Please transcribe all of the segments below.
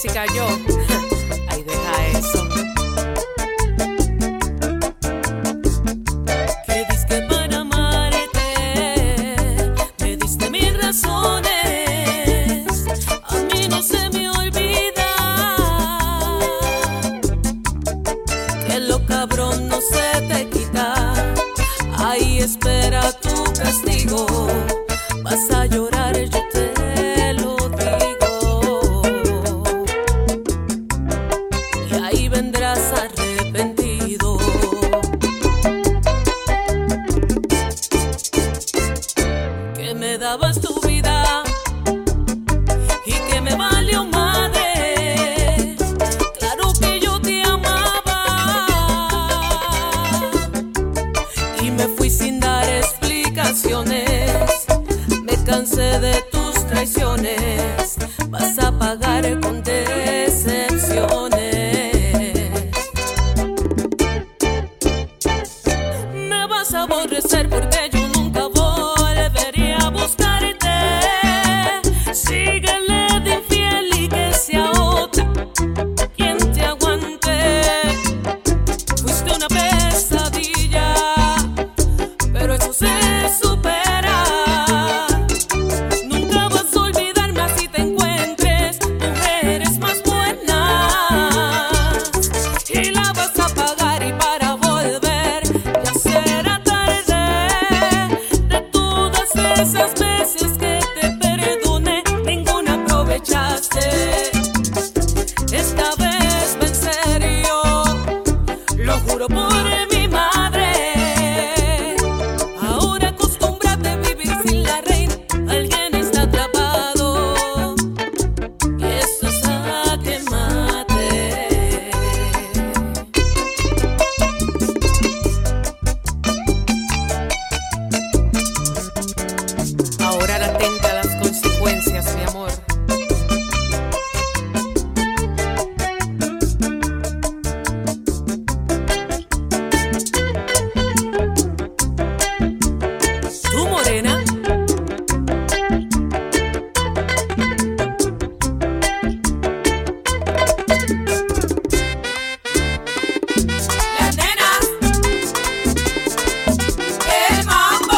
tóxica yo. Ay, deja eso. Que diste para amarte, me diste mil razones. A mí no se me olvida que lo cabrón no se te quita. Ahí espera tu castigo. Vas a llorar, yo te lo digo. Y ahí vendrás arrepentido. Que me dabas tu vida y que me valió madre. Claro que yo te amaba y me fui sin dar explicaciones. Me cansé de tus traiciones, vas a pagar con decepciones. Me vas a aborrecer porque yo nunca volvería a buscarte. Síguele de infiel y que sea otra quien te aguante. Fuiste una pesadilla, pero eso se supera. Esas veces que te perdoné, ninguna aprovechaste. Esta vez en serio, lo juro por mi madre. Ahora acostúmbrate a vivir sin la reina. Alguien está atrapado y eso es a que mate. Ahora atenta a las consecuencias, mi amor. Tú, morena, las nenas, el mambo.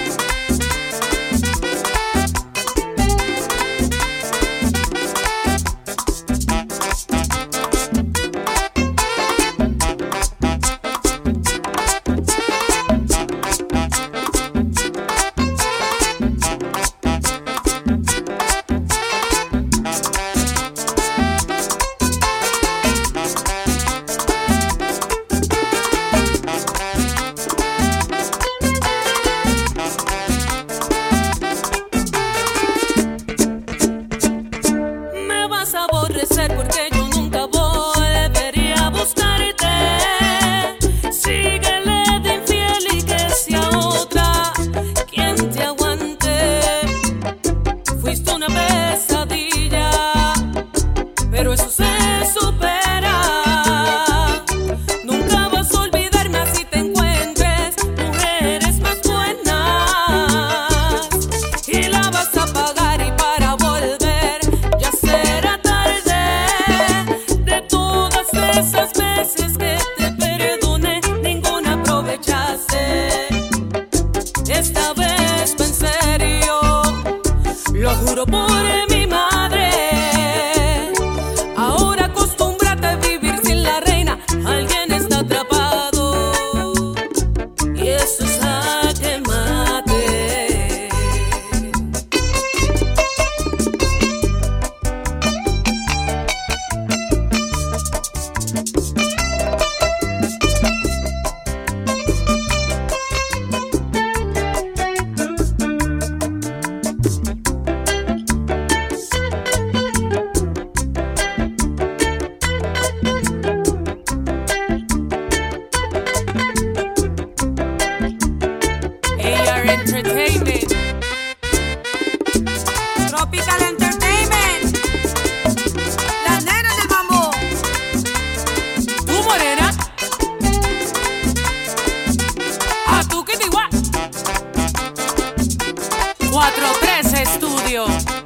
Aborrecer porque yo nunca volvería a buscarte. Síguele de infiel y que sea otra quien te aguante. Fuiste una pesadilla, pero eso se supera. Nunca vas a olvidarme así te encuentres mujeres más buenas y la vas a pagar, y para volver ya será esas veces que te perdoné, ninguna aprovechaste. Esta vez en serio, lo juro por mi madre. Ahora acostúmbrate a vivir sin la reina. Alguien está atrapado y eso es a que mate. Entertainment, Tropical Entertainment, las nenas del mambo. tú, morena, a tú que te igual. 413 Studio.